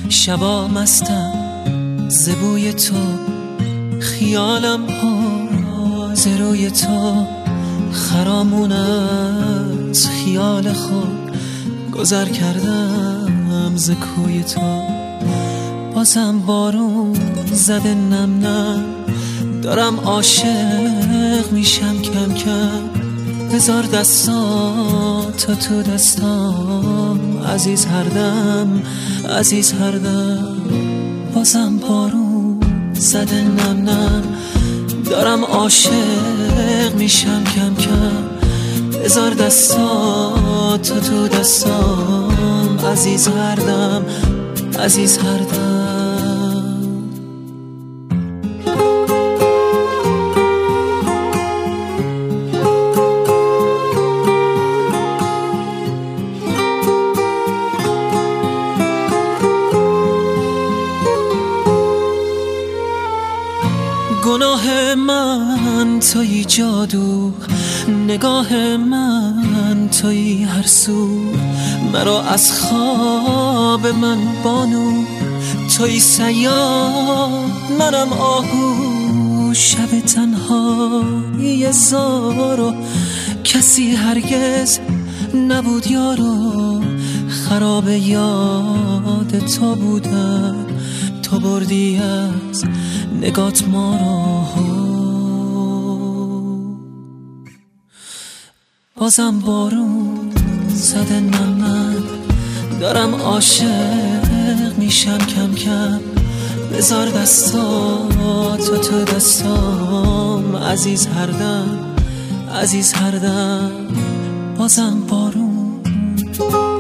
شبا مستم ز بوی تو، خیالم ها ز روی تو، خرامون از خیال خود گذر کردم ز کوی تو. بازم بارون زده نم نم، دارم عاشق میشم کم کم. بذار دستاتو تو دستام عزیز هر دم، عزیز هر دم. بازم بارون زده نم نم، دارم عاشق میشم کم کم. بذار دستاتو تو دستام عزیز هر دم، عزیز هر دم. گناه من تویی جادو، نگاه من تویی هر سو. مرا از خواب من بانو، تویی صیاد منم آهو. شب تنهایی زارو، کسی هرگز نبود یارو. خراب یاد تو بودم، تو بردی از نگات ما رو. بازم بارون زده نم نم، دارم عاشق میشم کم کم. بذار دستاتو تو دستام عزیز هر دم، عزیز هر دم. بازم بارون